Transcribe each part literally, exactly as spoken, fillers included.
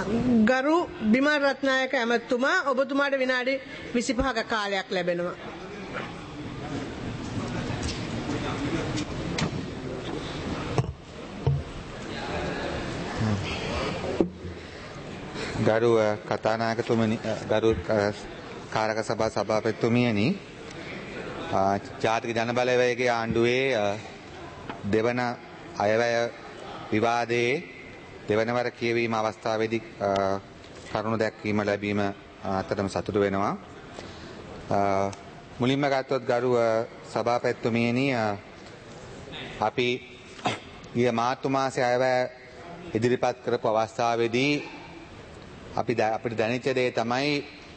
ගරු බිමල් රත්නායක ඇමතුමා ඔබතුමාට විනාඩි විසිපහක කාලයක් ලැබෙනවා. ගරු කතානායකතුමනි, ගරු කාරක සභා සභාපතිතුමියනි, ජාතික ජනබලවේගයේ ආණ්ඩුවේ දෙවන අයවැය විවාදයේ දෙවනවර කියවීම අවස්ථාවේදී කරුණු දැක්වීම ලැබීම අතරම සතුටු වෙනවා. මුලින්ම ගත්තොත් ගරු සභාපතිතුමියනි, අපි ඊයේ මාර්තු මාසයේ අයවැය ඉදිරිපත් කරපු අවස්ථාවේදී අපි අපිට දැනෙච්ච දේ තමයි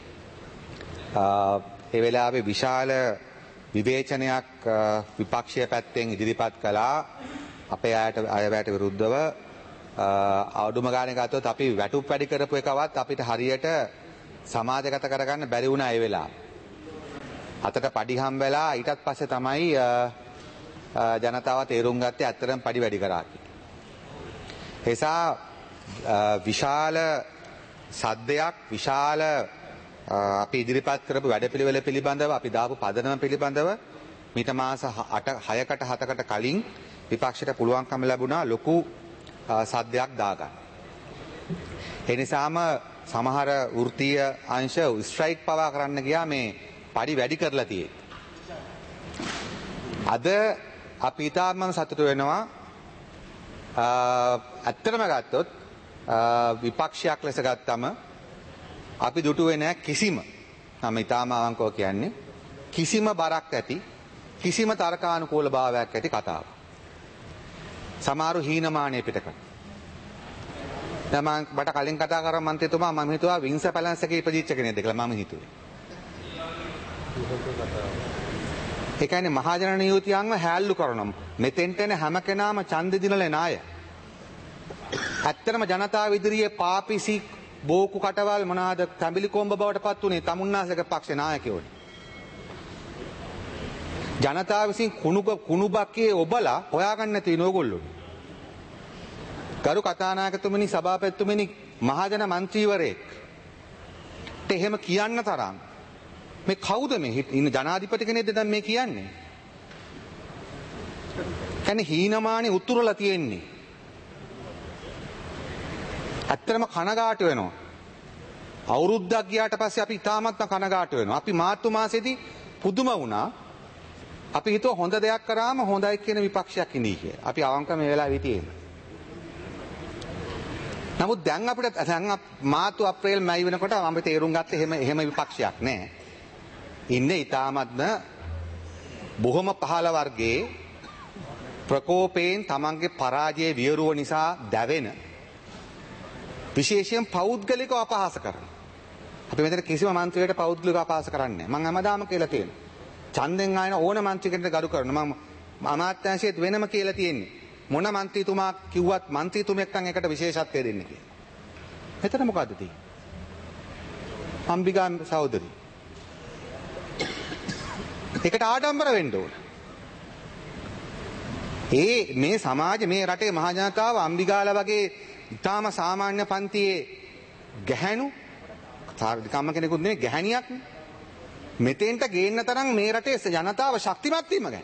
ඒ වෙලාවේ විශාල විවේචනයක් විපක්ෂය පැත්තෙන් ඉදිරිපත් කළා අපේ අයට අයවැයට විරුද්ධව. අවුරුම ගානේ ගත්තොත් අපි වැටුප් වැඩි කරපු එකවත් අපිට හරියට සමාජගත කරගන්න බැරි වුණා ඒ වෙලාව. අතට පඩි හම් වෙලා ඊටත් පස්සේ තමයි ජනතාව තේරුම් ගත්තේ ඇත්තටම පඩි වැඩි කරා කියලා. ඒසා විශාල සද්දයක්, විශාල අපි ඉදිරිපත් කරපු වැඩපිළිවෙල පිළිබඳව, අපි දාපු පදනම පිළිබඳව මීට මාස හයකට හතකට කලින් විපක්ෂයට පුළුවන්කම ලැබුණා ලොකු සද්දයක් දාගන්න. ඒ නිසාම සමහර වෘත්තීය අංශ ස්ට්‍රයික් පවා කරන්න ගියා මේ පඩි වැඩි කරලා තියෙන්නේ. අද අපි ඉතාමත් සතුටු වෙනවා. ඇත්තටම ගත්තොත් විපක්ෂයක් ලෙස ගත්තම අපි දුටුවේ නැහැ කිසිම, මම ඉතාම අවංකව කියන්නේ, කිසිම බරක් ඇති, කිසිම තර්කානුකූල භාවයක් ඇති කතාවක්. සමහරු හීනමානය පිට කරනවා. දැන් මම බට කලින් කතා කරා මන්ත්‍රීතුමා, මම හිතුවා වින්ස පැලන්ස් එකේ ඉපදිච්ච කෙනෙක්ද කියලා මම හිතුවේ. ඒ කියන්නේ මහජන නියුතියන්ව හැල්ලු කරනවා. මෙතෙන්ට එන හැම කෙනාම ඡන්දෙ දිනලා නාය. ඇත්තටම ජනතාව ඉදිරියේ පාපිසි බෝකු කටවල් මොනවාද තැඹිලි කොම්බ බවට පත් උනේ තමුන්නාසක පක්ෂ නායකයෝ. ජනතාව විසින් කුණු කුණු බක්කේ ඔබලා හොයාගන්න නැති නෝගොල්ලෝ. ගරු කතානායකතුමනි, සභාපතිතුමනි, මහජන මන්ත්‍රීවරයෙක් එහෙම කියන්න තරම් මේ කවුද මේ ඉන්න ජනාධිපති කෙනෙක්ද දැන් මේ කියන්නේ? කන්නේ හීනමානි උතුරලා තියෙන්නේ. ඇත්තටම කනගාටු වෙනවා. අවුරුද්දක් ගියාට පස්සේ අපි ඉතාමත්ම කනගාටු වෙනවා. අපි මාර්තු මාසෙදී පුදුම වුණා. අපි හිතුවා හොඳ දෙයක් කරාම හොඳයි කියන විපක්ෂයක් ඉඳී කියලා. අපි අවංක මේ වෙලාවේ හිටියේ. නමුත් දැන් අපිට දැන් මාර්තු අප්‍රේල් මැයි වෙනකොට අපි තේරුම් ගත්තේ එහෙම එහෙම විපක්ෂයක් නෑ. ඉන්නේ ඉතාමත්ම බොහොම පහළ වර්ගයේ ප්‍රකෝපයෙන් තමන්ගේ පරාජයේ වියරුව නිසා දැවෙන, විශේෂයෙන් පෞද්ගලිකව අපහාස කරන. අපි මෙතන කිසිම මන්ත්‍රීකට පෞද්ගලිකව අපහාස කරන්නේ නැහැ. මම හැමදාම කියලා තියෙනවා. ඡන්දෙන් ආයන ඕන මන්ත්‍රී කෙනෙක්ට ගරු කරනවා. මම අමාත්‍යාංශයේත් වෙනම කියලා තියෙන්නේ. මොන මන්ත්‍රීතුමා කිව්වත් මන්ත්‍රීතුමෙක් නම් එකට විශේෂත්වය දෙන්න කියලා. එතන මොකද්ද තියෙන්නේ? අම්බිකා සහෝදරි. ඒකට ආඩම්බර වෙන්න ඕන. ඒ මේ සමාජ, මේ රටේ මහ ජනතාව අම්බිකාලා වගේ ඉතාම සාමාන්‍ය පන්තියේ ගැහැණු කම්ම කෙනෙකුත් නෙවෙයි, ගැහැණියක් මෙතෙන්ට ගේන්න තරම් මේ රටේ ජනතාව ශක්තිමත් වීම ගැන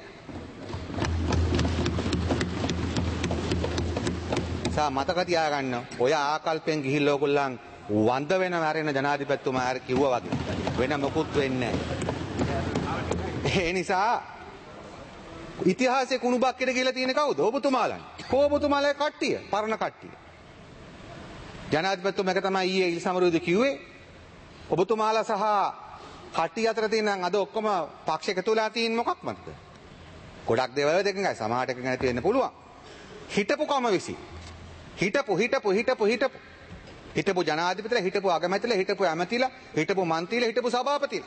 සා මතක තියාගන්න. ඔය ආකල්පෙන් ගිහිල්ලා ඕගොල්ලන් වඳ වෙන මැරෙන ජනාධිපතිතුමා ආර කිව්වා වගේ වෙන මොකුත් වෙන්නේ නැහැ. ඒ නිසා ඉතිහාසයේ කුණු බක්කෙට කියලා තියෙන කවුද? ඔබතුමාලන්. කොහොබතුමාලේ කට්ටිය, පරණ කට්ටිය. ජනාධිපතිතුමා එක තමයි ඊයේ ඉල්සමරුද කිව්වේ. ඔබතුමාලා සහ කට්ටිය අතර තියෙන අද ඔක්කොම පක්ෂ එකතු වෙලා තියෙන මොකක් මතද? ගොඩක් දේවල් දෙකයි. සමහරට එකක් නැති වෙන්න පුළුවන්. හිටපු කම විසි. හිටපු හිටපු හිටපු හිටපු හිටපු ජනාධිපතිලා, හිටපු අගමැතිලා, හිටපු ඇමතිලා, හිටපු මන්ත්‍රීලා, හිටපු සභාපතිලා.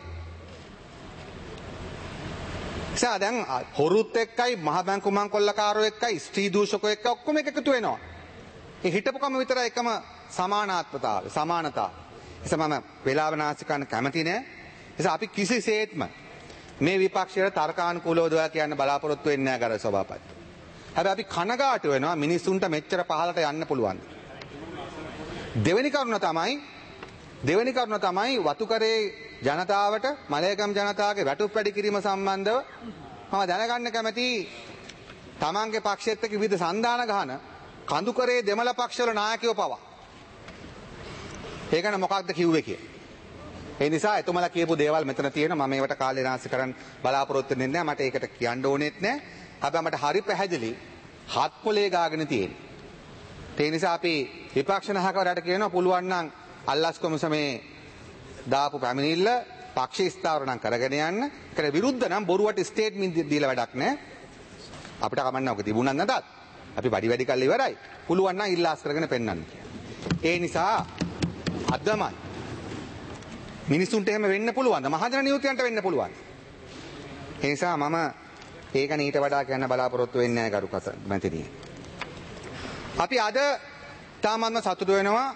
සා දැන් හොරුත් එක්කයි, මහ බැංකු මංකොල්ලකාරෝ එක්කයි, ස්ත්‍රී දූෂකෝ එක්ක ඔක්කොම එකතු වෙනවා. ඒ හිටපුකම විතරයි එකම සමානාත්මතාවය, සමානතාව. එසම මම වේලාව නාස්ති කරන්න කැමති නෑ. එස අපි කිසිසේත්ම මේ විපක්ෂයට තර්කානුකූලව දොයා කියන්න බලාපොරොත්තු වෙන්නේ නෑ ගරු සභාපති. හැබැයි අපි කනගාටු වෙනවා මිනිස්සුන්ට මෙච්චර පහලට යන්න පුළුවන්. දෙවෙනි කරුණ තමයි දෙවෙනි කරුණ තමයි වතුකරේ ජනතාවට මලයකම් ජනතාවගේ වැටුප් වැඩි කිරීම සම්බන්ධව මම දැනගන්න කැමති තමන්ගේ පක්ෂයේත් එක්ක විවිධ සන්දාන ගහන කඳුකරේ දෙමළ පක්ෂවල නායකයෝ පවා ඒකන මොකක්ද කිව්වේ කියලා. ඒ නිසා එතුමලා කියපු දේවල් මෙතන තියෙනවා. මම ඒවට කාලේ නාස්ති කරන්න බලාපොරොත්තු වෙන්නේ නැහැ. මට ඒකට කියන්න ඕනෙත් නැහැ. හැබැයි මට හරි පැහැදිලි හත් පොලේ ගාගෙන තියෙන්නේ. ඒ නිසා අපි විපක්ෂ නායකවරයාට කියනවා පුළුවන් නම් අල්ලස් කොමිසමේ දාපු පැමිණිල්ල පක්ෂ ස්ථාවර නම් කරගෙන යන්න. ඒකට විරුද්ධ නම් බොරුවට ස්ටේට්මන්ට් දීලා වැඩක් නැහැ. අපිට කමන්න ඔක තිබුණා නැතත් අපි වැඩි වැඩි කල් ඉවරයි. පුළුවන් නම් ඉල්ලාස් කරගෙන පෙන්වන්න කියලා. ඒ නිසා අදමයි මිනිසුන්ට එහෙම වෙන්න පුළුවන්. මහජන නියුතියන්ට වෙන්න පුළුවන්. ඒ නිසා මම ඒක නීට වඩා කියන්න බලාපොරොත්තු වෙන්නේ නැහැ කරු කත මැතිණිය. අපි අද තාමත්ම සතුටු වෙනවා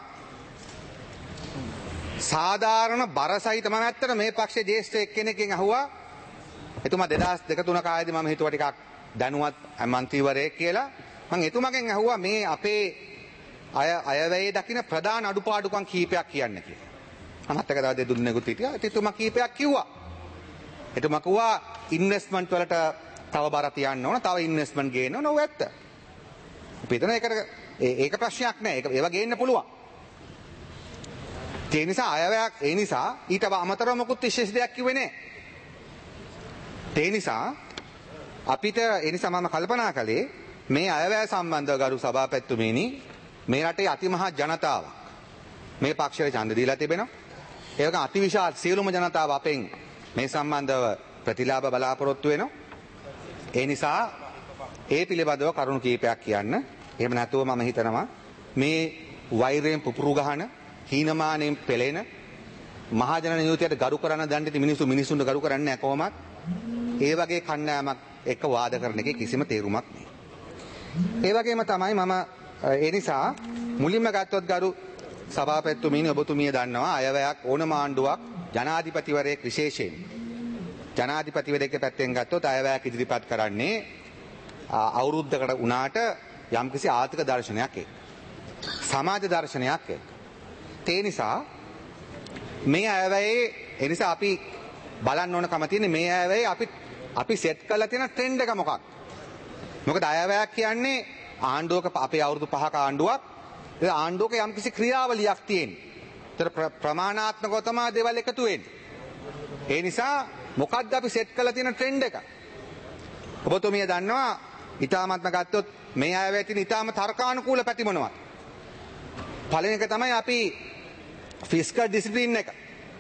සාධාරණ බරසහිත මම ඇත්තට මේ පක්ෂයේ ජ්‍යෙෂ්ඨ එක්කෙනෙක්ගෙන් අහුවා එතුමා දෙදහස් දෙක තුන කාලේදී මම හිතුවා ටිකක් දැනුවත් මන්ත්‍රීවරයෙක් කියලා. මම එතුමාගෙන් අහුවා මේ අපේ අය අයවැයේ දකින්න ප්‍රධාන අඩුපාඩුකම් කීපයක් කියන්න කියලා. මමත් එක දවස් දෙදුන්නෙකුත් හිටියා. එතුමා කීපයක් කිව්වා. එතුමා කිව්වා ඉන්වෙස්ට්මන්ට් වලට තව බර තියන්න ඕන, තව ඉන්වෙස්ට්මන්ට් ගේන්න ඕන. ඔව් ඇත්ත. අපි හිතන ඒකට ඒක ප්‍රශ්නයක් නෑ. ඒක ඒවා ගේන්න පුළුවන්. ඒ නිසා අයවැයක් ඒ නිසා ඊට අමතරව මොකුත් විශේෂ දෙයක් කිව්වේ නෑ. ඒ නිසා අපිට ඒ නිසා මම කල්පනා කළේ මේ අයවැය සම්බන්ධව ගරු සභාපතිතුමනි මේ රටේ අතිමහා ජනතාවක් මේ පක්ෂයට ඡන්ද දීලා තිබෙනවා. ඒක අතිවිශාල සියලුම ජනතාව අපෙන් මේ සම්බන්ධව ප්‍රතිලාභ බලාපොරොත්තු වෙනවා. ඒ නිසා ඒ පිළිබඳව කරුණු කීපයක් කියන්න. එහෙම නැතුව මම හිතනවා මේ වෛරයෙන් පුපුරු ගහන හීනමානෙන් පෙළෙන මහජන නියුතියට ගරු කරන දඬිති මිනිස්සු මිනිසුන්ට ගරු කරන්නේ නැහැ කොහොමත්. ඒ වගේ කණ්ඩායමක් එක්ක වාද කරන එකේ කිසිම තේරුමක් නැහැ. ඒ වගේම තමයි මම ඒ නිසා මුලින්ම ගත්තොත් ගරු සභාපතිතුමනි ඔබතුමිය දන්නවා අයවැයක් ඕනම ආණ්ඩුවක් ජනාධිපතිවරයෙක් විශේෂයෙන් ජනාධිපතිවරයෙක් පැත්තෙන් ගත්තොත් අයවැයක් ඉදිරිපත් කරන්නේ අවුරුද්දකට උනාට යම්කිසි ආර්ථික දර්ශනයක් එක්ක සමාජ දර්ශනයක් එක්ක. ඒ නිසා මේ අයවැයේ ඒ නිසා අපි බලන්න ඕනකම තියෙන්නේ මේ අයවැයේ අපි අපි සෙට් කරලා තියෙන ට්‍රෙන්ඩ් එක මොකක්ද? මොකද අයවැයක් කියන්නේ ආණ්ඩුවක අපේ අවුරුදු පහක ආණ්ඩුවක් ඒ ආණ්ඩුවක යම්කිසි ක්‍රියාවලියක් තියෙනවා. ඒතර ප්‍රමාණාත්මකව තමයි දේවල් එකතු වෙන්නේ. ඒ නිසා මොකද්ද අපි සෙට් කරලා තියෙන ට්‍රෙන්ඩ් එක? ඔබතුමිය දන්නවා ඊටාමත්ම ගත්තොත් මේ අයවැයේ තියෙන ඊටාම තර්කානුකූල පැති මොනවද? පළවෙනි එක තමයි අපි ෆිස්කල් ඩිසිප්ලින් එක.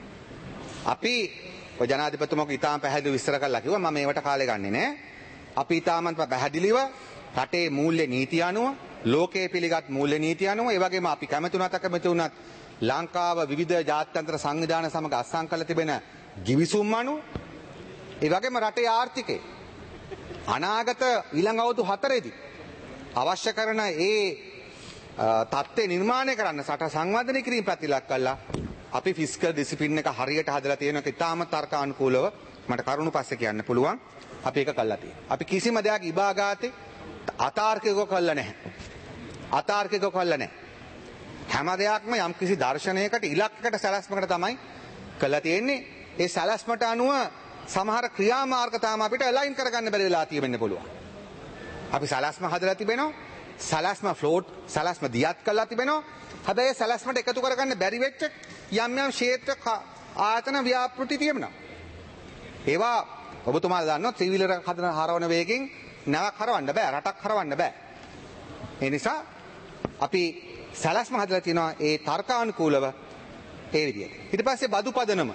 අපි ඔය ජනාධිපතිතුමාගේ ඊටාම පැහැදිලිව විස්තර කරලා කිව්වා මම මේවට කාලේ ගන්නෙ නෑ. අපි ඊටාමත්ම පැහැදිලිව රටේ මූල්‍ය නීතිය අනුව ලෝකයේ පිළිගත් මූල්‍ය නීතිය අනුව ඒ වගේම අපි කැමති උනත් අකමැති උනත් ලංකාව විවිධ ජාත්‍යන්තර සංවිධාන සමග අත්සන් කරලා තිබෙන ගිවිසුම් අනුව ඒ වගේම රටේ ආර්ථිකය අනාගත ඊළඟ අවුරුදු හතරේදී අවශ්‍ය කරන ඒ තත්ත්වය නිර්මාණය කරන්න සට සංවර්ධනය කිරීම පැතිලක් කළා. අපි ෆිස්කල් ඩිසිප්ලින් එක හරියට හදලා තියෙන එක ඉතාම තර්කානුකූලව මට කරුණු පස්සේ කියන්න පුළුවන්. අපි ඒක කළා තියෙනවා. අපි කිසිම දෙයක් ඉබාගාතේ අතාර්කිකව කළා නැහැ. අතාර්කිකව කළා නැහැ. හැම දෙයක්ම යම්කිසි දර්ශනයකට ඉලක්කයකට සැලැස්මකට තමයි කළා තියෙන්නේ. ඒ සැලැස්මට අනුව සමහර ක්‍රියාමාර්ග තාම අපිට අලයින් කරගන්න බැරි වෙලා තියෙන්න පුළුවන්. අපි සැලැස්ම හදලා තිබෙනවා. සැලැස්ම ෆ්ලෝට් සැලැස්ම දියත් කළා තිබෙනවා. හැබැයි සැලැස්මට එකතු කරගන්න බැරි වෙච්ච යම් යම් ක්ෂේත්‍ර ආයතන ව්‍යාපෘති තියෙනවා. ඒවා ඔබතුමාලා දන්නවා ත්‍රිවිලර හදන හරවන වේගෙන් නැවක් හරවන්න බෑ, රටක් හරවන්න බෑ. ඒ නිසා අපි සැලැස්ම හදලා තිනවා ඒ තර්කානුකූලව ඒ විදිහට. ඊට පස්සේ බදු පදනම.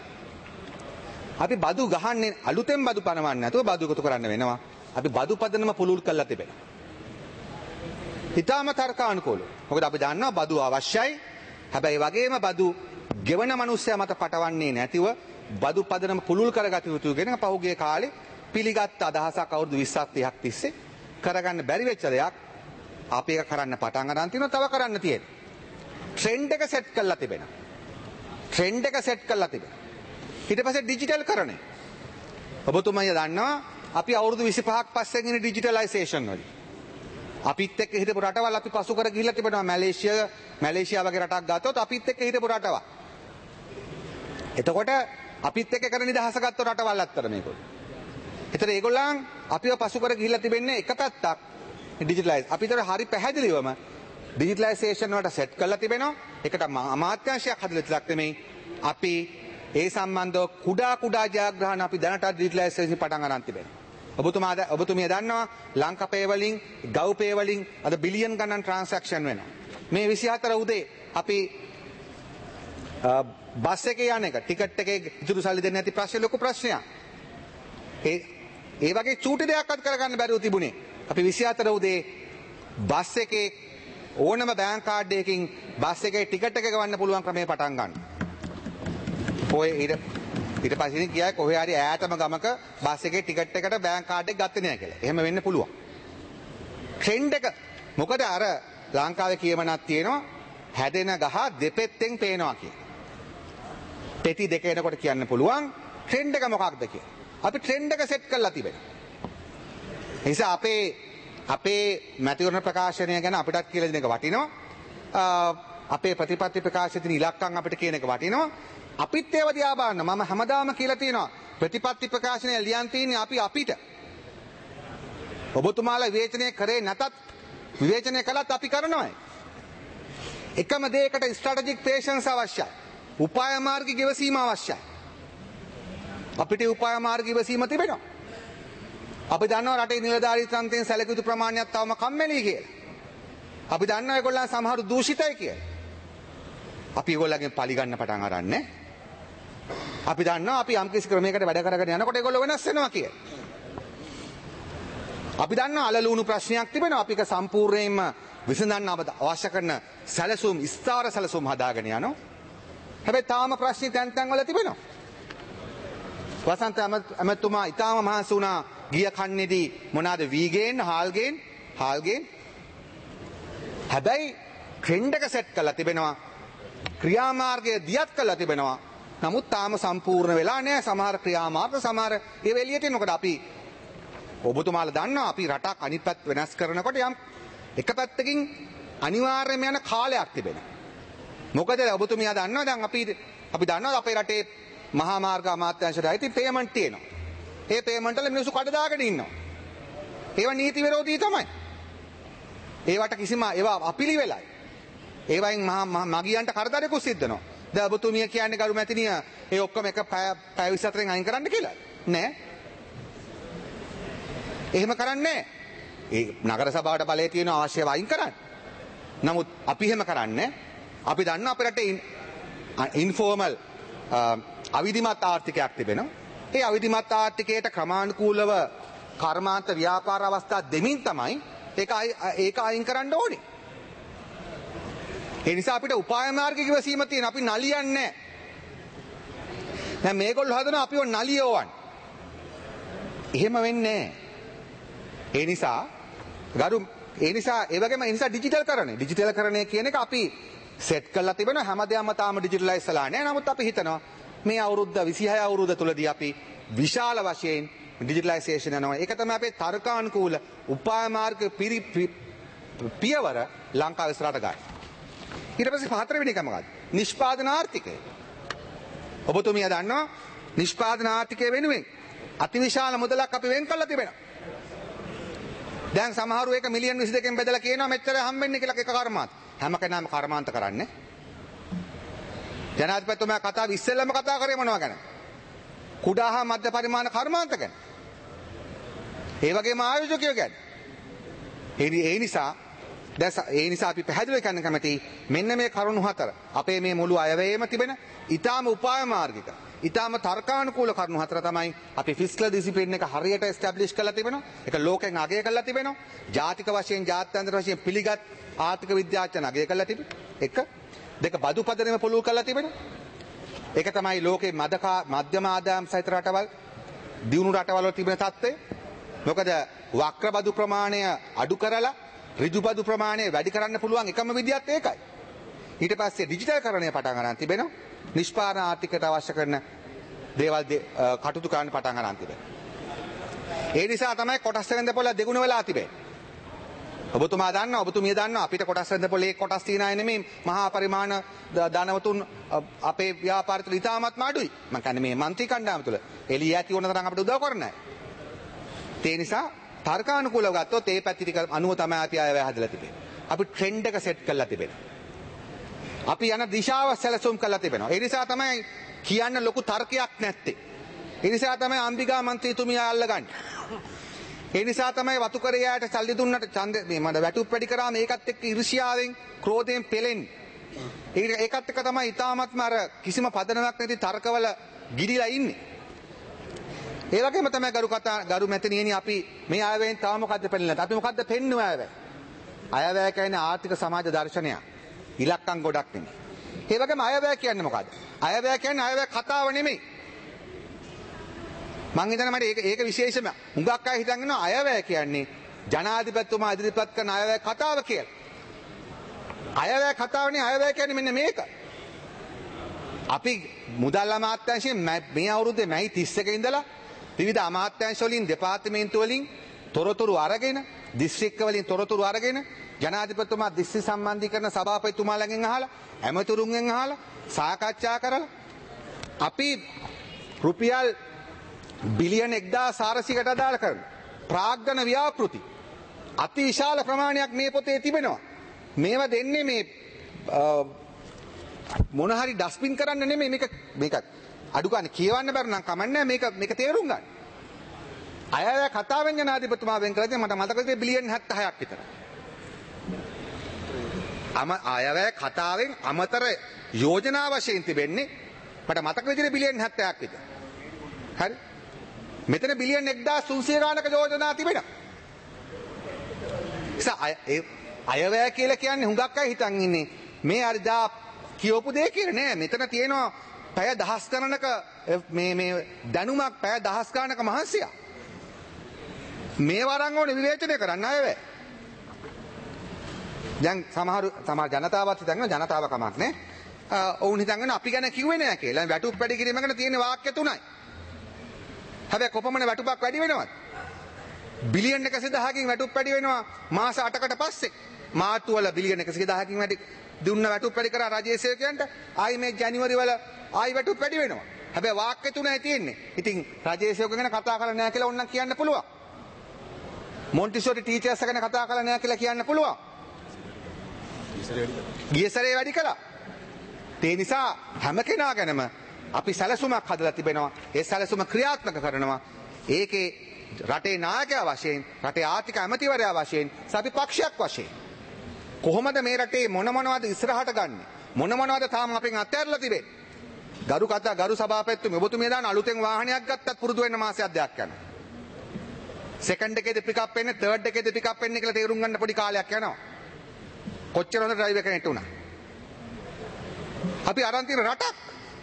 අපි බදු ගහන්නේ අලුතෙන් බදු පනවන්නේ නැතුව බදු එකතු කරන්න වෙනවා. අපි බදු පදනම පුළුල් කරලා තිබෙනවා. ඊටාම තර්කානුකූලව. මොකද අපි දන්නවා බදු අවශ්‍යයි. හැබැයි වගේම බදු ගෙවන මිනිස්සයා මත පටවන්නේ නැතිව බදු පදනම පුළුල් කරගත යුතු කියන පහුගිය කාලේ පිළිගත් අදහසක් අවුරුදු විස්සක් තිහක් තිස්සේ කරගන්න බැරි වෙච්ච දෙයක් අපි ඒක කරන්න පටන් ගන්න තියෙනවා. තව කරන්න තියෙනවා. ට්‍රෙන්ඩ් එක සෙට් කරලා තිබෙනවා. ට්‍රෙන්ඩ් එක සෙට් කරලා තිබෙනවා. ඊට පස්සේ ඩිජිටල් කරන්නේ. ඔබතුමා දන්නවා අපි අවුරුදු විසිපහක් පස්සේ ඉන්නේ ඩිජිටලයිසේෂන් වලින්. අපිත් එක්ක හිටපු රටවල් අපි පසු කර ගිහිල්ලා තිබෙනවා. මැලේසියා මැලේසියා වගේ රටක් ගත්තොත් අපිත් එක්ක හිටපු රටවල්. එතකොට අපිත් එක්ක කරන නිදහස ගත්ත රටවල් අත්තර මේගොල්ලෝ. ඒතර ඒගොල්ලන් අපිව පසු කර ගිහිල්ලා තිබෙන්නේ එක පැත්තක් ඩිජිටලයිස්. අපිට හරි පැහැදිලිවම ඩිජිටලයිසේෂන් වලට සෙට් කරලා තිබෙනවා. ඒකට අමාත්‍යාංශයක් හදලා ඉතලක් නෙමෙයි. අපි ඒ සම්බන්ධව කුඩා කුඩා ජයග්‍රහණ අපි දැනට ඩිජිටලයිසේෂන් පටන් ගන්න තිබෙනවා. ඔබතුමා ඔබතුමිය දන්නවා ලංකාපේ වලින් ගව්පේ වලින් අද බිලියන් ගණන් ට්‍රාන්සැක්ෂන් වෙනවා. මේ විසිහතර උදේ අපි බස් එකේ යන එක ටිකට් එකේ ඉතුරු සල්ලි දෙන්නේ නැති ප්‍රශ්නේ ලොකු ප්‍රශ්නයක්. ඒ ඒ වගේ චූටි දෙයක්වත් කරගන්න බැරුව තිබුණේ. අපි විසිහතර උදේ බස් එකේ ඕනම බැංක් කාඩ් එකකින් බස් එකේ ටිකට් එක ගවන්න පුළුවන් ක්‍රමය පටන් ගන්න. ඔය ඊට ඊට පස්සේ ඉතින් කියයි කොහේ හරි ඈතම ගමක බස් එකේ ටිකට් එකට බැංක් කාඩ් එක ගත්තේ නැහැ කියලා. එහෙම වෙන්න පුළුවන්. ට්‍රෙන්ඩ් එක මොකද අර ලංකාවේ කියමනක් තියෙනවා හැදෙන ගහ දෙපැත්තෙන් පේනවා කියලා. පෙති දෙක එනකොට කියන්න පුළුවන් ට්‍රෙන්ඩ් එක මොකක්ද කියලා. අපි ට්‍රෙන්ඩ් එක සෙට් කරලා තිබෙනවා. ඒ නිසා අපේ අපේ මැතිවරණ ප්‍රකාශනය ගැන අපිටත් කියලා දෙන එක වටිනවා. අපේ ප්‍රතිපත්ති ප්‍රකාශයේ තියෙන ඉලක්කම් අපිට කියන එක වටිනවා. අපිත් ඒව දිහා බලන්න මම හැමදාම කියලා තියෙනවා ප්‍රතිපත්ති ප්‍රකාශනය ලියන් තියෙන්නේ අපි අපිට. ඔබතුමාලා විවේචනය කරේ නැතත් විවේචනය කළත් අපි කරනවා. එකම දෙයකට ස්ට්‍රැටජික් පේෂන්ස් අවශ්‍යයි. උපාය මාර්ග ගෙවසීම අවශ්‍යයි. අපිට උපාය මාර්ග ගෙවසීම තිබෙනවා. අපි දන්නවා රටේ නිලධාරී තන්ත්‍රයෙන් සැලකිය යුතු ප්‍රමාණයක් තවම කම්මැලි කියලා. අපි දන්නවා ඒගොල්ලන් සමහරු දූෂිතයි කියලා. අපි ඒගොල්ලන්ගෙන් පලි ගන්න පටන් අරන්නේ. අපි දන්නවා අපි යම් කිසි ක්‍රමයකට වැඩ කරගෙන යනකොට ඒගොල්ලෝ වෙනස් වෙනවා කියලා. අපි දන්නවා අලලුණු ප්‍රශ්නයක් තිබෙනවා. අපි ඒක සම්පූර්ණයෙන්ම විසඳන්න අවශ්‍ය කරන සැලසුම් ස්ථාවර සැලසුම් හදාගෙන යනවා. හැබැයි තාම ප්‍රශ්න තැන් තැන් වල තිබෙනවා. වසන්ත ඇමතුමා ඊටාම මහන්සි වුණා ගිය කන්නේදී මොනවාද වීගෙන් හාල්ගෙන් හාල්ගෙන් හැබැයි ට්‍රෙන්ඩ් එක සෙට් කරලා තිබෙනවා. ක්‍රියාමාර්ගය දියත් කරලා තිබෙනවා. නමුත් තාම සම්පූර්ණ වෙලා නැහැ. සමහර ක්‍රියාමාර්ග සමහර ඒව එළියට එනකොට අපි ඔබතුමාලා දන්නවා අපි රටක් අනිත් පැත්ත වෙනස් කරනකොට යම් එක පැත්තකින් අනිවාර්යයෙන්ම යන කාලයක් තිබෙනවා. මොකද ඔබතුමියා දන්නවා දැන් අපි අපි දන්නවා අපේ රටේ මහා මාර්ග අමාත්‍යාංශයට අයිති පේමන්ට් තියෙනවා. ඒ පේමන්ට් වල මිනිස්සු කඩ දාගෙන ඉන්නවා. ඒවා නීති විරෝධී තමයි. ඒවට කිසිම ඒවා අපිලිවෙලයි. ඒවයින් මහා මගියන්ට කරදරයක්කුත් සිද්ධ වෙනවා. දැන් ඔබතුමිය කියන්නේ ගරු මැතිනිය ඒ ඔක්කොම එක පැය විසිහතරෙන් අයින් කරන්න කියලා. නෑ. එහෙම කරන්නේ නෑ. ඒ නගර සභාවට බලය තියෙන අවශ්‍යව අයින් කරන්න. නමුත් අපි එහෙම කරන්නේ අපි දන්නවා අපේ රටේ ඉන්ෆෝමල් අවිධිමත් ආර්ථිකයක් තිබෙනවා. ඒ අවිධිමත් ආර්ථිකයට ක්‍රමානුකූලව කර්මාන්ත ව්‍යාපාර අවස්ථා දෙමින් තමයි ඒක ඒක අයින් කරන්න ඕනේ. ඒ නිසා අපිට උපාය මාර්ග කිවසීම තියෙන අපි නලියන්නේ නැහැ. දැන් මේගොල්ලෝ හදනවා අපිව නලියවන්න. එහෙම වෙන්නේ නැහැ. ඒ නිසා ගරු ඒ නිසා ඒ වගේම ඒ නිසා ඩිජිටල් කරණය. ඩිජිටල් කරණය කියන එක අපි සෙට් කරලා තිබෙනවා. හැමදේම තාම ඩිජිටලයිස් වෙලා නැහැ. නමුත් අපි හිතනවා මේ අවුරුද්ද විසිහය අවුරුද්ද තුලදී අපි විශාල වශයෙන් ඩිජිටලයිසේෂන් යනවා. ඒක තමයි අපේ තර්කානුකූල උපාය මාර්ග පියවර ලංකාව ඉස්සරහට ගන්න. ඊට පස්සේ හතරවෙනි එක මොකක්ද? නිෂ්පාදන ආර්ථිකය. ඔබතුමිය දන්නවා නිෂ්පාදන ආර්ථිකය වෙනුවෙන් අතිවිශාල මුදලක් අපි වෙන් කරලා තිබෙනවා. දැන් සමහරු ඒක මිලියන් විසි දෙකෙන් බෙදලා කියනවා මෙච්චර හම්බෙන්නේ කියලා එක කර්මාන්ත. හැම කෙනාම කර්මාන්ත කරන්නේ. ජනාධිපතිතුමා කතාව ඉස්සෙල්ලම කතා කරේ මොනවා ගැන? කුඩා හා මධ්‍ය පරිමාණ කර්මාන්ත ගැන. ඒ වගේම ආයෝජකයෝ ගැන. ඒ නිසා දැන් ඒ නිසා අපි පැහැදිලි කරන්න කැමති මෙන්න මේ කරුණු හතර අපේ මේ මුළු අයවැයේම තිබෙන ඊටාම උපාය මාර්ගික ඊටාම තර්කානුකූල කරුණු හතර තමයි අපි ෆිස්කල් ඩිසිප්ලින් එක හරියට එස්ටැබ්ලිෂ් කරලා තිබෙනවා. ඒක ලෝකෙන් අගය කරලා තිබෙනවා. ජාතික වශයෙන් ජාත්‍යන්තර වශයෙන් පිළිගත් ආර්ථික විද්‍යාඥයන් අගය කරලා තිබෙනවා. එක දෙක බදු පදනම පුළුල් කරලා තිබෙනවා. ඒක තමයි ලෝකේ මධ්‍යම ආදායම් සහිත රටවල් දියුණු රටවල් වල තිබෙන තත්ත්වය. මොකද වක්‍ර බදු ප්‍රමාණය අඩු කරලා ඍජු බදු ප්‍රමාණය වැඩි කරන්න පුළුවන් එකම විදියත් ඒකයි. ඊට පස්සේ ඩිජිටල් කරණය පටන් ගන්න තිබෙනවා. නිෂ්පාදන ආර්ථිකයට අවශ්‍ය කරන දේවල් කටයුතු කරන්න පටන් ගන්න තිබෙනවා. ඒ නිසා තමයි කොටස් වෙනද පොළ දෙගුණ වෙලා තිබෙන්නේ. ඔබතුමා දන්නවා ඔබතුමිය දන්නවා අපිට කොටස් වෙන්න පොලේ කොටස් තියන අය නෙමෙයි මහා පරිමාණ ධනවතුන් අපේ ව්‍යාපාර තුළ ඉතාමත්ම අඩුයි. මම කියන්නේ මේ මන්ත්‍රී කණ්ඩායම තුළ එළිය ඇති ඕන තරම් අපිට උදව් කරන්නේ නැහැ. ඒ නිසා තර්කානුකූලව ගත්තොත් ඒ පැති ටික අනුව තමයි අපි අය වැය හදලා තිබෙන්නේ. අපි ට්‍රෙන්ඩ් එක සෙට් කරලා තිබෙනවා. අපි යන දිශාව සැලසුම් කරලා තිබෙනවා. ඒ නිසා තමයි කියන්න ලොකු තර්කයක් නැත්තේ. ඒ නිසා තමයි අම්බිකා මන්ත්‍රීතුමිය අල්ලගන්නේ. ඒ නිසා තමයි වතුකරයාට සල්ලි දුන්නට ඡන්ද මේ මඩ වැටුප් වැඩි කරාම ඒකත් එක්ක ඉරිසියාවෙන් ක්‍රෝධයෙන් පෙලෙන්නේ. ඒකත් එක්ක තමයි ඊටාත්ම අර කිසිම පදනමක් නැති තර්කවල ගිලිලා ඉන්නේ. ඒ වගේම තමයි ගරු කතා ගරු මැතිණියනි අපි මේ අයවැයෙන් තව මොකද්ද පෙන්නන්නේ? අපි මොකද්ද පෙන්නුවේ අයවැය? අයවැය කියන්නේ ආර්ථික සමාජ දර්ශනයක්. ඉලක්කම් ගොඩක් නෙමෙයි. ඒ වගේම අයවැය කියන්නේ මොකද්ද? අයවැය කියන්නේ අයවැය කතාව නෙමෙයි. මං හිතන්නේ මට ඒක ඒක විශේෂම හුඟක් අය හිතන් ඉන්නවා අයවැය කියන්නේ ජනාධිපතිතුමා ඉදිරිපත් කරන අයවැය කතාව කියලා. අයවැය කතාවනේ අයවැය කියන්නේ මෙන්න මේක. අපි මුදල් අමාත්‍යාංශයෙන් මේ අවුරුද්දේ මැයි තිස් එක ඉඳලා විවිධ අමාත්‍යාංශ වලින් දෙපාර්තමේන්තු වලින් තොරතුරු අරගෙන දිස්ත්‍රික්ක වලින් තොරතුරු අරගෙන ජනාධිපතිතුමා දිස්ත්‍රික් සම්බන්ධීකරණ සභාපතිතුමාලගෙන් අහලා ඇමතුරුන්ගෙන් අහලා සාකච්ඡා කරලා අපි රුපියල් බිලියන එක්දාස් හාරසියයකට අදාළ කරන ප්‍රාග්ධන ව්‍යාපෘති අති විශාල ප්‍රමාණයක් මේ පොතේ තිබෙනවා. මේවා දෙන්නේ මේ මොන හරි ඩස්බින් කරන්න නෙමෙයි මේක මේක අඩු ගන්න කියවන්න බැර නම් කමන්නේ මේක මේක තේරුම් ගන්න. අයවැය කතාවෙන් ජනාධිපතිතුමා වෙන් කරලා මට මතකද බිලියන හැත්තෑ හයක් විතර. අම අයවැය කතාවෙන් අමතර යෝජනා වශයෙන් තිබෙන්නේ මට මතක විදිහට බිලියන හැත්තෑ හයක් විතර. හරි? මෙතන බිලියන එක්දාස් තුන්සිය ගානක යෝජනා තිබෙනවා. ඒ අයවැය කියලා කියන්නේ හුඟක් අය හිතන් ඉන්නේ මේ අරදා කියවපු දෙය කියලා නෑ. මෙතන තියෙනවා පැය දහස් ගණනක මේ මේ දැනුමක් පැය දහස් ගණනක මහන්සියක්. මේ වරන් ඕනේ විවේචනය කරන්න අයවැය. දැන් සමහර සමහර ජනතාවත් හිතන් ජනතාව කමක් නෑ. ඔවුන් හිතන් අපි ගැන කිව්වේ නෑ කියලා. වැටුප් වැඩි කිරීමකට තියෙන වාක්‍ය තුනයි. හැබැයි කොපමණ වැටුපක් වැඩි වෙනවද? බිලියන් එකසිය දහකින් වැටුප් වැඩි වෙනවා මාස අටකට පස්සේ. මාර්තු වල බිලියන එකසිය දහකින් වැඩි දුන්න වැටුප් වැඩි කරා රජයේ සේවකයන්ට ආයි මේ ජැනුවරි වල ආයි වැටුප් වැඩි වෙනවා. හැබැයි වාක්‍ය තුනයි තියෙන්නේ. ඉතින් රජයේ සේවක ගැන කතා කරලා නැහැ කියලා ඕනනම් කියන්න පුළුවන්. මොන්ටිසෝරි ටීචර්ස් ගැන කතා කරලා නැහැ කියලා කියන්න පුළුවන්. ගිය සැරේ වැඩි කළා. ඒ නිසා හැම කෙනා ගැනම අපි සැලසුමක් හදලා තිබෙනවා. ඒ සැලසුම ක්‍රියාත්මක කරනවා. ඒකේ රටේ නායකයා වශයෙන්, රටේ ආර්ථික ඇමතිවරයා වශයෙන්, අපි පක්ෂයක් වශයෙන් කොහොමද මේ රටේ මොන මොනවද ඉස්සරහට ගන්නෙ? මොන මොනවද තාම අපෙන් අත්හැරලා තිබෙන්නේ? ගරු කතා ගරු සභාපතිතුමනි ඔබතුමිය දාන අලුතෙන් වාහනයක් ගත්තත් පුරුදු වෙන්න මාසයක් දෙකක් යනවා. සෙකන්ඩ් එකේදී පිකප් වෙන්නේ, තර්ඩ් එකේදී පිකප් වෙන්නේ කියලා තේරුම් ගන්න පොඩි කාලයක් යනවා. කොච්චර හොඳ ඩ්‍රයිවර් කෙනෙක් වුණා. අපි අරන් තියෙන රටක්.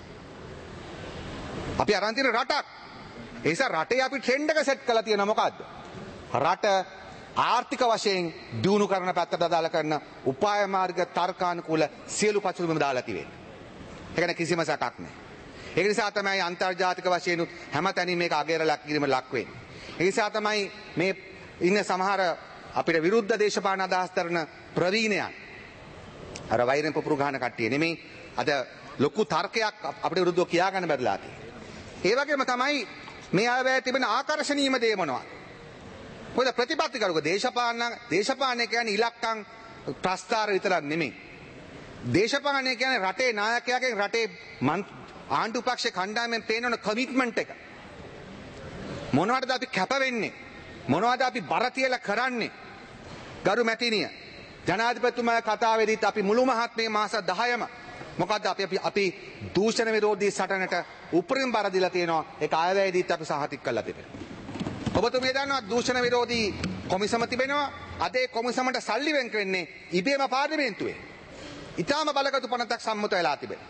අපි අරන් තියෙන රටක්. ඒ නිසා රටේ අපි ට්‍රෙන්ඩ් එක සෙට් කරලා තියෙනවා මොකද්ද? රට ආර්ථික වශයෙන් දියුණු කරන පැත්තට අදාළ කරන උපාය මාර්ග තර්කානුකූල සියලු පසුබිම දාලා තියෙන්නේ. ඒක නේ කිසිම සැකක් නැහැ. ඒක නිසා තමයි අන්තර්ජාතික වශයෙන් හැමතැනින් මේක අගයර ලක් කිරීම ලක් වෙන්නේ. ඒ නිසා තමයි මේ ඉන්න සමහර අපිට විරුද්ධ දේශපාලන අදහස් කරන ප්‍රවීණයන් අර වෛරෙන් පුපුරු ගහන කට්ටිය නෙමෙයි අද ලොකු තර්කයක් අපිට විරුද්ධව කියාගන්න බැරිලා තියෙන්නේ. ඒ වගේම තමයි මේ අයවැය තිබෙන ආකර්ශනීයම දේ මොනවද? මොකද ප්‍රතිපත්තිකරුක දේශපාලන දේශපාලනය කියන්නේ ඉලක්කම් ප්‍රස්තාර විතරක් නෙමෙයි. දේශපාලනය කියන්නේ රටේ නායකයාගෙන් රටේ ආණ්ඩු පක්ෂ කණ්ඩායමෙන් පේනවන කමිට්මන්ට් එක. මොනවටද අපි කැප වෙන්නේ? මොනවද අපි බර තියලා කරන්නේ? ගරු මැතිණිය ජනාධිපතිතුමා කතාවේදීත් අපි මුළු මහත් මේ මාස දහයම මොකද්ද අපි අපි අපි දූෂණ විරෝධී සටනට උපරිම බර දීලා තියෙනවා. ඒක ආයවැයේදීත් අපි සහතික කරලා තිබෙනවා. ඔබතුමිය දන්නවා දූෂණ විරෝධී කොමිසම තිබෙනවා. අද ඒ කොමිසමට සල්ලි වෙන් වෙන්නේ ඉබේම පාර්ලිමේන්තුවේ. ඊටාම බලගතු පනතක් සම්මත වෙලා තිබෙනවා.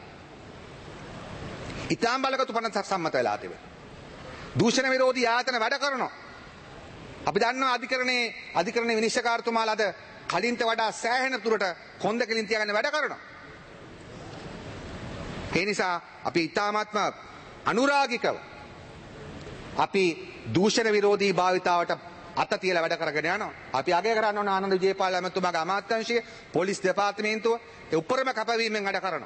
ඊටාම බලගතු පනතක් සම්මත වෙලා තිබෙනවා. දූෂණ විරෝධී ආයතන වැඩ කරනවා. අපි දන්නවා අධිකරණයේ අධිකරණ විනිශ්චයකාරතුමාලා අද කලින්ට වඩා සෑහෙන දුරට කොන්ද කෙලින් තියාගෙන වැඩ කරනවා. ඒ නිසා අපි ඊටාත්ම අනුරාගිකව අපි දූෂණ විරෝධී භාවිතාවට අත තියලා වැඩ කරගෙන යනවා. අපි අගය කරන්න ඕන ආනන්ද විජේපාල ඇමතුමාගේ අමාත්‍යාංශය, පොලිස් දෙපාර්තමේන්තුව ඒ උපරිම කැපවීමෙන් වැඩ කරනවා.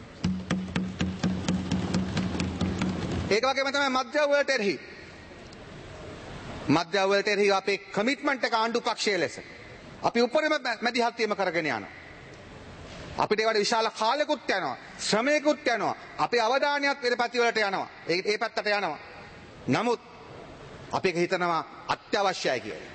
ඒක වගේම තමයි මධ්‍යවවලට එරෙහි. මධ්‍යවවලට එරෙහි අපේ කමිට්මන්ට් එක ආණ්ඩු පක්ෂයේ ලෙස අපි උපරිම මැදිහත් වීම කරගෙන යනවා. අපිට ඒවට විශාල කාලෙකුත් යනවා, ශ්‍රමයකුත් යනවා, අපේ අවධානයත් වෙන පැතිවලට යනවා. ඒ ඒ පැත්තට යනවා. නමුත් අපි හිතනවා අත්‍යවශ්‍යයි කියලා.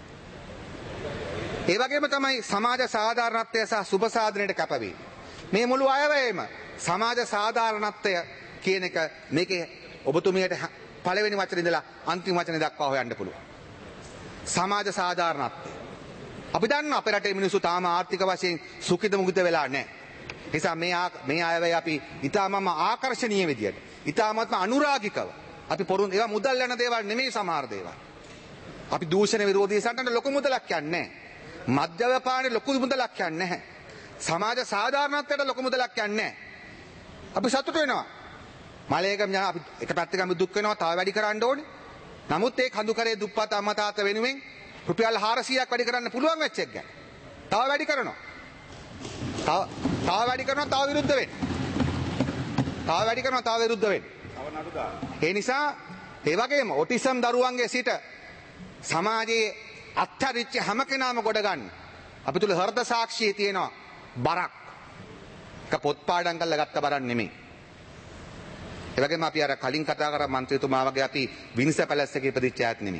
ඒ වගේම තමයි සමාජ සාධාරණත්වය සහ සුබ සාධනයට කැපවීම. මේ මුළු අයවැයම සමාජ සාධාරණත්වය කියන එක මේකේ ඔබතුමියට පළවෙනි වචනේ ඉඳලා අන්තිම වචනේ දක්වා හොයන්න පුළුවන්. සමාජ සාධාරණත්වය. අපි දන්නවා අපේ රටේ මිනිස්සු තාම ආර්ථික වශයෙන් සුඛිත මුඛිත වෙලා නැහැ. ඒ නිසා මේ මේ අයවැය අපි ඊටමම ආකර්ශනීය විදියට, ඊටමත්ම අනුරාගිකව අපි පොරුන් ඒවා මුදල් යන දේවල් නෙමෙයි සමහර දේවල්. අපි දූෂණ විරෝධී සටනට ලොකු මුදලක් යන්නේ නැහැ. මධ්‍ය ව්‍යාපාරේ ලොකු මුදලක් යන්නේ නැහැ. සමාජ සාධාරණත්වයට ලොකු මුදලක් යන්නේ නැහැ. අපි සතුටු වෙනවා. මලයකම යන අපි එක පැත්තක අපි දුක් වෙනවා, තව වැඩි කරන්න ඕනේ. නමුත් ඒ කඳු කරේ දුප්පත් අම්මා තාත්තා වෙනුවෙන් රුපියල් හාරසියයක් වැඩි කරන්න පුළුවන් වෙච්ච එක ගැන. තව වැඩි කරනවා. තව තව වැඩි කරනවා, තව විරුද්ධ වෙන්න. තව වැඩි කරනවා, තව විරුද්ධ වෙන්න. ඒ නිසා ඒ වගේම ඔටිසම් දරුවන්ගේ සිට සමාජයේ අත්හැරිච්ච හැම කෙනාම ගොඩ ගන්න. අපි තුල හෘද සාක්ෂියේ තියෙනවා බරක්. එක පොත් පාඩම් කරලා ගත්ත බරක් නෙමෙයි. ඒ වගේම අපි අර කලින් කතා කරා മന്ത്രിතුමා වගේ අපි විනිස පැලස් එකේ ඉපදිච්ච ආයත් නෙමෙයි.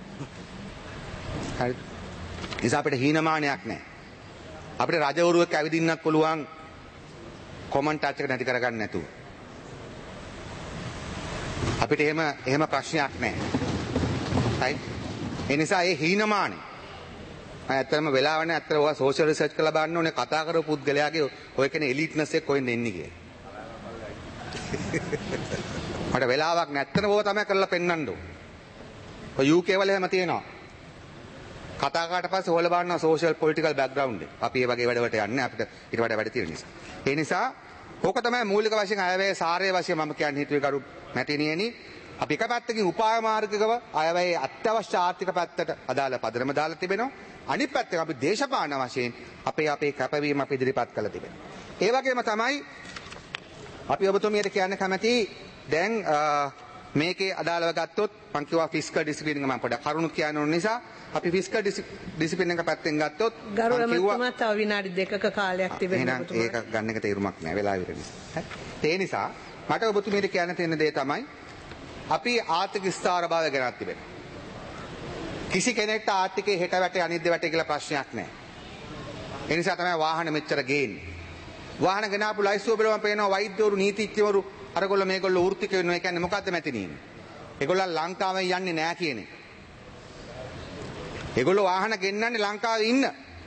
හරි. නිසා අපිට හීනමානයක් නැහැ. අපිට රජවරුවෙක් ඇවිදින්නත් පුළුවන් කොමන්ට් ටච් එක නැති කරගන්න නැතුව. අපිට එහෙම එහෙම ප්‍රශ්නයක් නැහැ. හරි. ඒ නිසා ඒ හීනමානේ මම ඇත්තටම වෙලාව නැහැ. ඇත්තට ඔයා සෝෂල් රිසර්ච් කරලා බලන්න ඕනේ කතා කරපු පුද්ගලයාගේ ඔය කෙනේ එලිට්නස් එක කොහෙන්ද එන්නේ කියලා. මට වෙලාවක් නැත්තන ඕවා තමයි කරලා පෙන්වන්න ඕන. ඔය යූ කේ වල එහෙම තියෙනවා. කතා කරාට පස්සේ හොල බලනවා සෝෂල් පොලිටිකල් බෑග්ග්‍රවුන්ඩ් එක. අපි ඒ වගේ වැඩවලට යන්නේ අපිට ඊට වඩා වැඩ තියෙන නිසා. ඒ නිසා ඕක තමයි මූලික වශයෙන් අයවැය සාරය වශයෙන් මම කියන්නේ හිතුවේ කරු මැටිනියනි. අපි එක පැත්තකින් උපාය මාර්ගිකව අයවැයේ අත්‍යවශ්‍ය ආර්ථික පැත්තට අදාළ පදනම දාලා තිබෙනවා. අනිත් පැත්තෙන් අපි දේශපාලන වශයෙන් අපේ අපේ කැපවීම අපි ඉදිරිපත් කරලා තිබෙනවා. ඒ වගේම තමයි අපි ඔබතුමියට කියන්න කැමති දැන් මේකේ අදාළව ගත්තොත් මම කිව්වා ෆිස්කල් ඩිසිප්ලින් එක මම පොඩ්ඩක් කරුණු කියන්න ඕන නිසා අපි ෆිස්කල් ඩිසිප්ලින් එක පැත්තෙන් ගත්තොත් ගරු එමතුමා තව විනාඩි දෙකක කාලයක් තිබෙනවා ඔබතුමා. ඒක ගන්න එක තේරුමක් නැහැ වෙලාව ඉවර නිසා. ඒ නිසා මට ඔබතුමියට කියන්න තියෙන දේ තමයි අපි ආර්ථික ස්ථාරභාවය ගැන තිබෙනවා. කිසි කෙනෙක්ට ආර්ථිකේ හෙට වැටේ අනිද්ද වැටේ කියලා ප්‍රශ්නයක් නැහැ. ඒ නිසා තමයි වාහන මෙච්චර ගේන්නේ. වාහන ගෙනාපු ලයිස්තුව බලවම පේනවා වෛද්‍යවරු නීතිඥවරු අරගොල්ල මේගොල්ලෝ වෘත්තික වෙනවා. ඒ කියන්නේ මොකද්ද මැතිණියනේ? ඒගොල්ලෝ ලංකාවෙන් යන්නේ නැහැ කියන එක. ඒගොල්ලෝ වාහන ගෙන්නන්නේ ලංකාවේ ඉන්න.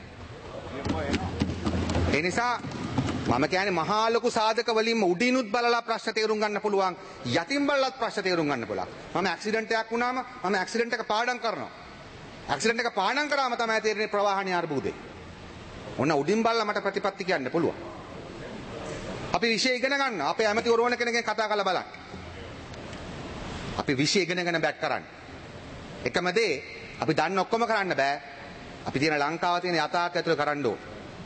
ඒ නිසා මම කියන්නේ මහා ලොකු සාධක වලින්ම උඩිනුත් බලලා ප්‍රශ්න තේරුම් ගන්න පුළුවන්. යටින් බලලත් ප්‍රශ්න තේරුම් ගන්න පුළුවන්. මම ඇක්සිඩන්ට් එකක් වුණාම මම ඇක්සිඩන්ට් එක පාඩම් කරනවා. ඇක්සිඩන්ට් එක පාඩම් කරාම තමයි තේරෙන්නේ ප්‍රවාහනීය අර්බුදේ. ඔන්න උඩින් බලලා මට ප්‍රතිපත්ති කියන්න පුළුවන්. අපි විෂය ඉගෙන ගන්න. අපේ ඇමතිවරු ඕන කෙනෙක්ගෙන් කතා කරලා බලන්න. අපි විෂය ඉගෙනගෙන බැක් කරන්න. එකම දේ අපි දන්න ඔක්කොම කරන්න බෑ. අපි තියෙන ලංකාව තියෙන යථාර්ථය ඇතුළේ කරන්න ඕන.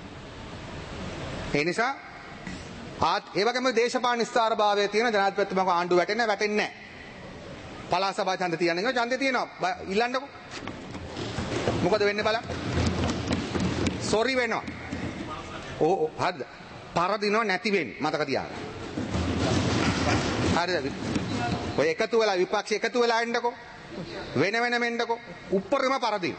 ඒ නිසා ආත් ඒ වගේම දේශපාලන ස්ථාරභාවයේ තියෙන ජනාධිපතිතුමාගේ ආණ්ඩුව වැටෙන්නේ වැටෙන්නේ නැහැ. පළාත් සභා ඡන්ද තියන එක ඡන්දේ තියෙනවා. ඉල්ලන්නකෝ. මොකද වෙන්නේ බලන්න. සෝරි වෙනවා. ඕ හරිද? පරදිනව නැති වෙන්නේ මතක තියාගන්න. හරිද? ඔය එකතු වෙලා විපක්ෂ එකතු වෙලා එන්නකෝ. වෙන වෙන මෙන්නකෝ. උඩරම පරදින.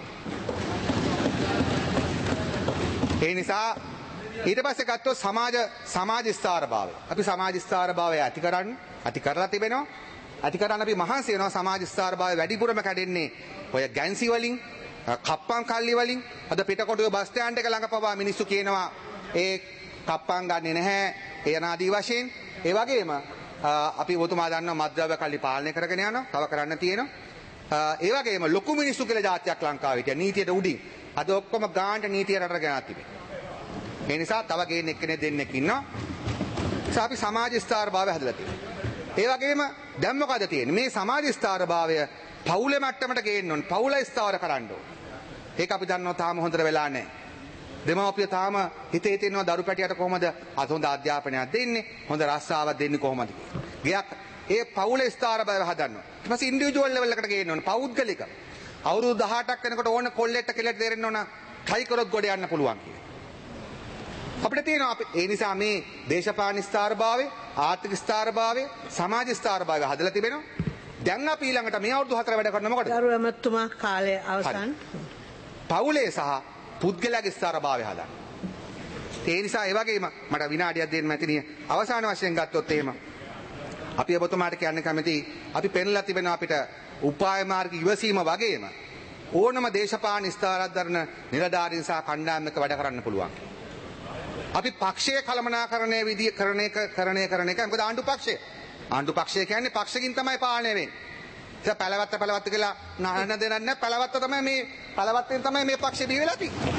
ඒ නිසා ඊට පස්සේ ගත්තොත් සමාජ සමාජ ස්ථාරභාවය. අපි සමාජ ස්ථාරභාවය ඇති කරන්න ඇති කරලා තිබෙනවා. ඇති කරන්න අපි මහන්සි වෙනවා. සමාජ ස්ථාරභාවය වැඩිපුරම කැඩෙන්නේ ඔය ගැන්සි වලින්, කප්පම් කල්ලි වලින්. අද පිටකොටුවේ බස් ස්ටෑන්ඩ් එක ළඟ පවා මිනිස්සු කියනවා ඒ කප්පම් ගන්නෙ නැහැ. ඒ අනාදී වශයෙන්. ඒ වගේම අපි ඔබතුමා දන්නවා මද්ද්‍රව්‍ය කල්ලි පාලනය කරගෙන යනවා. තව කරන්න තියෙනවා. ඒ වගේම ලොකු මිනිස්සු කියලා જાතියක් ලංකාවේ හිටියා. නීතියට උඩින්. අද ඔක්කොම ගානට නීතිය රටට ගෙනත් තිබෙනවා. ඒ නිසා තව ගේන එක්කෙනෙක් දෙන්නෙක් ඉන්නවා. ඒ අපි සමාජ ස්ථාරභාවය හදලා තියෙනවා. ඒ වගේම දැන් මොකද තියෙන්නේ? මේ සමාජ ස්ථාරභාවය පවුලේ මට්ටමට ගේන්න ඕනේ. පවුල ස්ථාවර කරන්න ඕනේ. ඒක අපි දන්නවා තාම හොඳට වෙලා නැහැ. දෙමාපිය තාම හිතේ තියෙනවා දරු පැටියට කොහොමද අත හොඳ අධ්‍යාපනයක් දෙන්නේ, හොඳ රස්සාවක් දෙන්නේ කොහොමද? ගයක් ඒ පවුලේ ස්ථාවර බව හදන්න. ඊට පස්සේ ඉන්ඩිවිජුවල් ලෙවල් එකට ගේන්න ඕනේ. පෞද්ගලික. අවුරුදු දහඅටක් වෙනකොට ඕන කොල්ලෙට්ට කෙලෙට දෙරෙන්න ඕන ට්‍රයි කරොත් ගොඩ යන්න පුළුවන් කියලා. අපිට තියෙනවා අපි ඒ නිසා මේ දේශපාලන ස්ථාරභාවය, ආර්ථික ස්ථාරභාවය, සමාජ ස්ථාරභාවය හදලා තිබෙනවා. දැන් අපි ඊළඟට මේ අවුරුදු හතර වැඩ කරන මොකටද? ගරු ඇමතුමා කාලය අවසන්. පවුලේ සහ පුද්ගලයාගේ ස්ථාරභාවය හදන්න. ඒ නිසා ඒ වගේම මට විනාඩියක් දෙන්න මැතිනිය අවසාන වශයෙන් ගත්තොත් එහෙම අපි ඔබතුමාට කියන්න කැමතියි අපි පෙන්ලා තිබෙනවා අපිට උපාය මාර්ග ඉවසීම වගේම ඕනම දේශපාලන ස්ථාරයක් දරන නිලධාරීන් සහ කණ්ඩායම් එක්ක වැඩ කරන්න පුළුවන්. අපි පක්ෂයේ කළමනාකරණය විදිය කරන එක කරණය කරන එක මොකද ආණ්ඩු පක්ෂය. ආණ්ඩු පක්ෂය කියන්නේ පක්ෂකින් තමයි පාලනය වෙන්නේ. ඒක පළවත්ත පළවත්ත කියලා නහන දෙනන්නේ නැහැ. පළවත්ත තමයි මේ පළවත්තෙන් තමයි මේ පක්ෂය බිහි වෙලා තියෙන්නේ.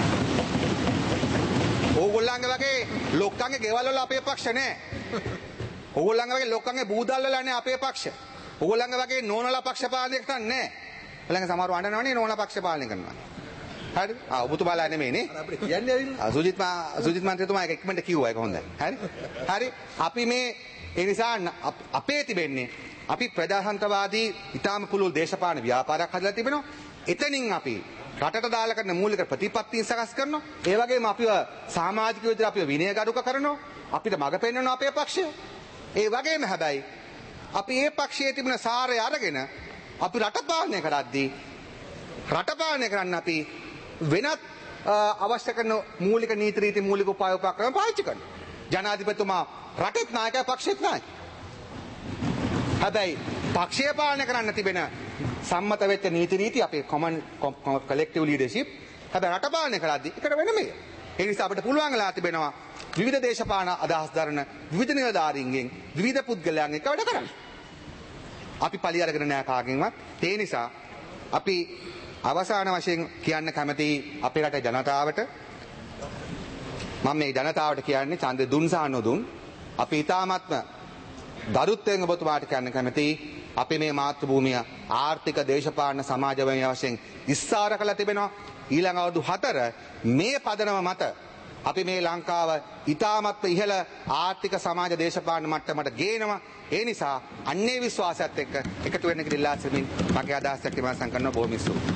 ඕගොල්ලන්ගේ වගේ ලොක්කන්ගේ ගෙවල් වල අපේ පක්ෂ නැහැ. ඕගොල්ලන්ගේ වගේ ලොක්කන්ගේ බූදල් වල නැහැ අපේ පක්ෂ. ඕගොල්ලන්ගේ වගේ නෝනලා පක්ෂ පාලනය කරන්නේ නැහැ. ළඟ සමහරව අඬනවනේ නෝනලා පක්ෂ පාලනය කරනවා. හරි? ආ ඔබතුමාලා නෙමෙයිනේ. අපිට කියන්නේ ඇවිල්ලා. සුජිත් මා සුජිත් මන්ත්‍රීතුමා ඒක ඉක්මනට කිව්වා ඒක හොඳයි. හරි? හරි. අපි මේ ඒ නිසා අපේ තිබෙන්නේ අපි ප්‍රජාතන්ත්‍රවාදී ඊටාම පුළුල් දේශපාලන ව්‍යාපාරයක් හදලා තිබෙනවා. එතනින් අපි රටට දාලා කරන මූලික ප්‍රතිපත්තීන් සකස් කරනවා. ඒ වගේම අපිව සමාජික විදිහට අපිව විනයගරුක කරනවා. අපිට මඟ පෙන්වනවා අපේ පක්ෂය. ඒ වගේම හැබැයි අපි මේ පක්ෂයේ තිබෙන සාරය අරගෙන අපි රට පාලනය කරද්දී රට පාලනය කරන්න අපි වෙනත් අවශ්‍ය කරන මූලික නීති රීති මූලික උපාය උපක්‍රම පාවිච්චි කරනවා. ජනාධිපතිතුමා රටේ නායකයා පක්ෂෙත් නායක. හැබැයි පක්ෂය පාලනය කරන්න තිබෙන සම්මත වෙච්ච නීති රීති අපේ කොමන් කලෙක්ටිව් ලීඩර්ෂිප් හැබැයි රට පාලනය කරද්දී එකට වෙනම එක. ඒ නිසා අපිට පුළුවන් වෙලා තිබෙනවා විවිධ දේශපාලන අදහස් දරන විවිධ නිලධාරීන්ගෙන් විවිධ පුද්ගලයන් එක්ක වැඩ කරන්න. අපි පලි අරගෙන නෑ කාගෙන්වත්. ඒ නිසා අපි අවසාන වශයෙන් කියන්න කැමති අපේ රටේ ජනතාවට මම මේ ජනතාවට කියන්නේ ඡන්දෙ දුන් සහ නොදුන් අපි ඊ타මත්ම දරුත්වයෙන් ඔබතුමාට කියන්න කැමති අපි මේ මාතෘ භූමිය ආර්ථික දේශපාලන සමාජමය වශයෙන් ඉස්සාර කළ තිබෙනවා. ඊළඟ අවුරුදු හතර මේ පදනම මත අපි මේ ලංකාව ඊ타මත්ම ඉහළ ආර්ථික සමාජ දේශපාලන මට්ටමට ගේනවා. ඒ නිසා අන්නේ විශ්වාසයත් එක්ක එකතු වෙන්න කියලා ඉල්ලා සිටින්න මගේ අදහසක් ඉමසන් කරනවා. බොහොම ස්තුතියි.